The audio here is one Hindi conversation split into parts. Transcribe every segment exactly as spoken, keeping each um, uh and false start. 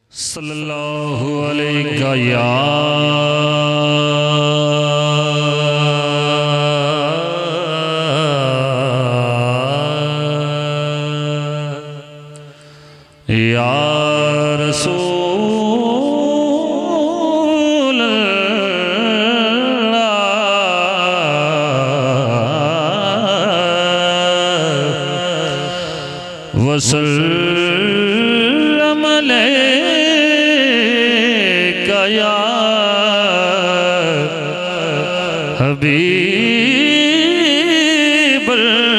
सल्लल्लाहु अलैका या या रसूल अल्लाह वसल्लम अलैका या हबीब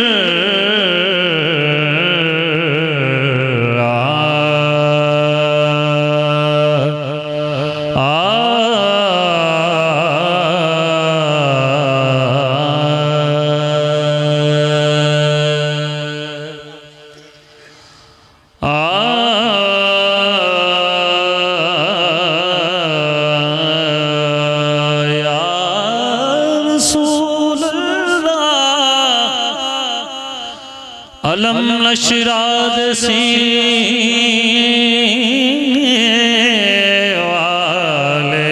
अलम नशराद सीने वाले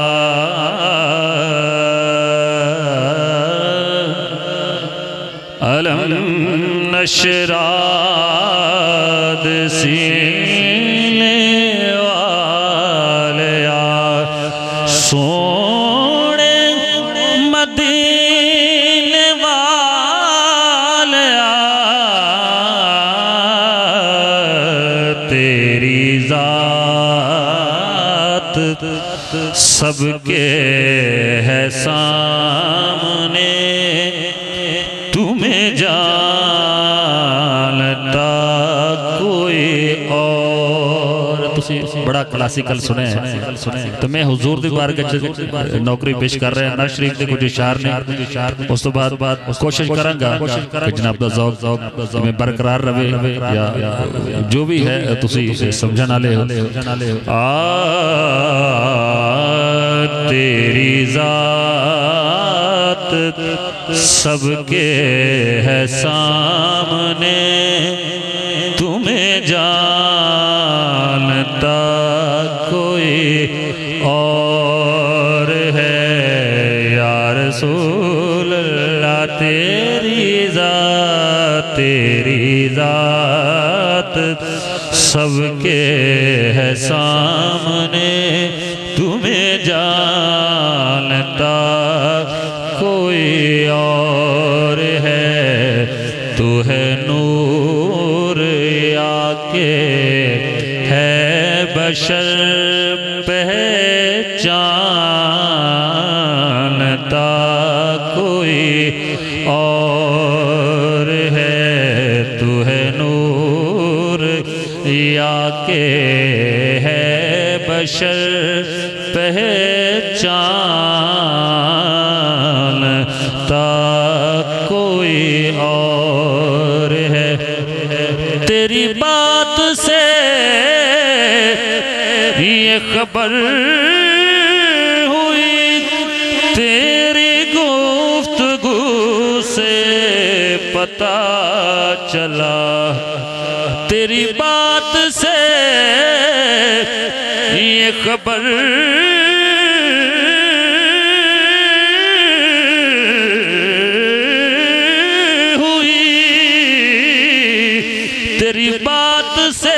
अलम नशराद सीने वाले सोने मदीने वाले तेरी जात सबके है सामने तुम्हें जानता कोई और। बड़ा क्लासिकल सुने तो मैं हुजूर दी बारगाह नौकरी पेश कर रहे हैं ना शरीफ के कुछ इशार ने उस तो बाद बाद कोशिश करांगा कि जनाब दा ज़ौक़ में बरकरार रहे या जो भी है तुसी समझण वाले हो। आ तेरी जात सबके है सामने तुम्हें जानता कोई और है या रसूल अल्लाह। तेरी जात तेरी जात सबके है सामने तुम्हें जानता कोई और है। तू है नूर आके है बशर पहचानता कोई और है। तू है नूर आके है बशर पहचानता कोई और है। तेरी बात से ये खबर हुई तेरी गुफ्तगू से पता चला। तेरी बात से ये खबर हुई तेरी बात से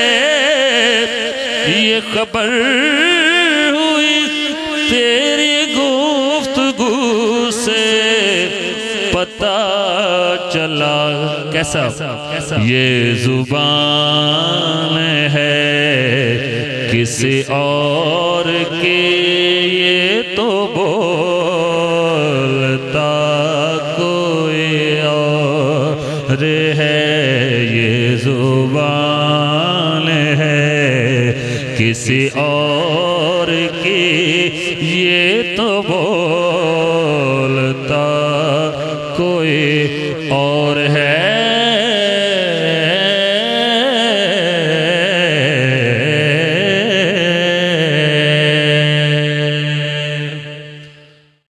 ये खबर हुई तेरी गुफ्तगू से पता चला। कैसा ये जुबान है किसी और के ये तो बोलता कोई और है। ये जुबान है किसी और की ये तो बोलता कोई और है।